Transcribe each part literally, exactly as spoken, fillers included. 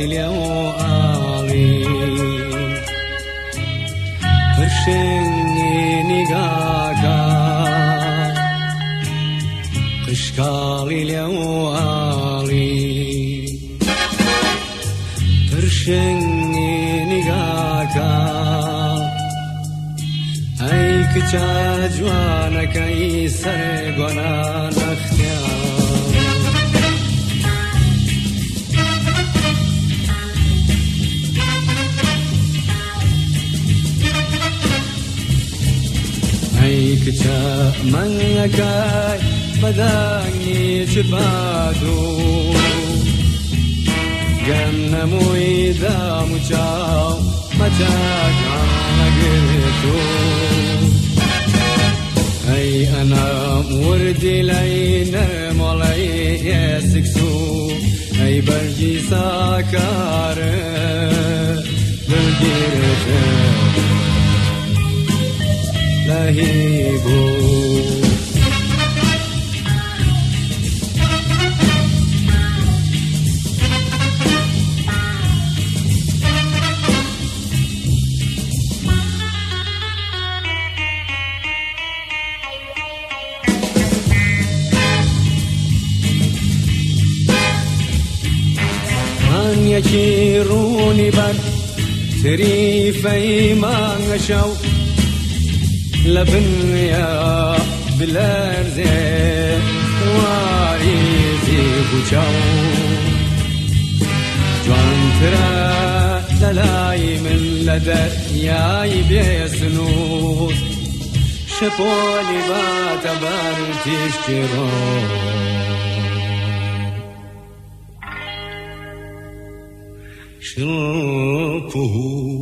قشقاڵی لێو ئاڵی پرشنگی نیگاکە قشقاڵی لێو ئاڵی پرشنگی نیگاکە ئەی کچە جوانەکەی سەر گۆنا نەختیان ئەی کچە مەنگەکەی بەدەنگی چربات و گەم نەمووی دام و چاو مەچەکان نەگرت و ئەی ئەنەم وردی لەی نەرمەڵەی ئێسکس و ئەی بەرگی ساکارە دڵگیرتە لهيبو من يكي روني بر تريفي ما نشو لبنيا بالأرزة واريزي بوشاو جوان ترى دلاي من لدر ياي بيسنود شبولي باتبر تشترو شرفه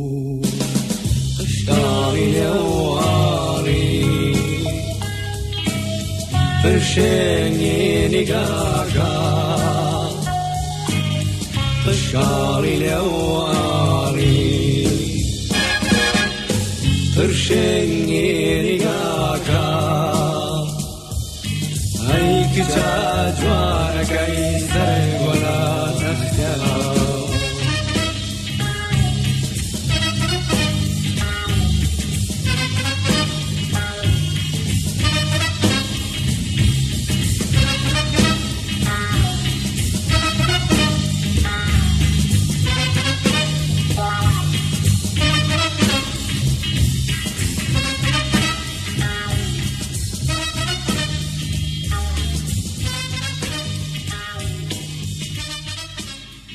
قشقاڵی لێو پرشنگی نیگاکە قشقاڵی لێو ئاڵی پرشنگی نیگاکە ئەی کچە جوانەکەی